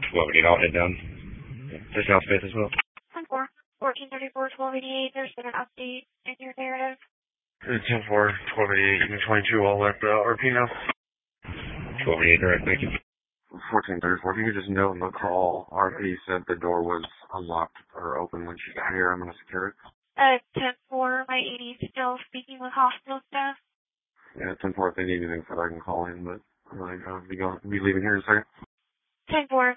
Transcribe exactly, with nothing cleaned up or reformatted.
twelve eighty-eight, I'll head down. To South Fifth as well. ten four, fourteen thirty-four, twelve eighty-eight, there's been an update in your narrative. ten four, twelve eighty-eight, Unit twenty-two, I'll let uh, R P know. twelve eighty-eight, direct, thank you. fourteen thirty-four, if you could just note in the call, R P said the door was unlocked or open when she got here. I'm going to secure it. Uh, ten four, my A D still speaking with hospital staff. Yeah, ten four, if they need anything, so I can call in, but I'm like, I'll be, going, be leaving here in a second. ten four,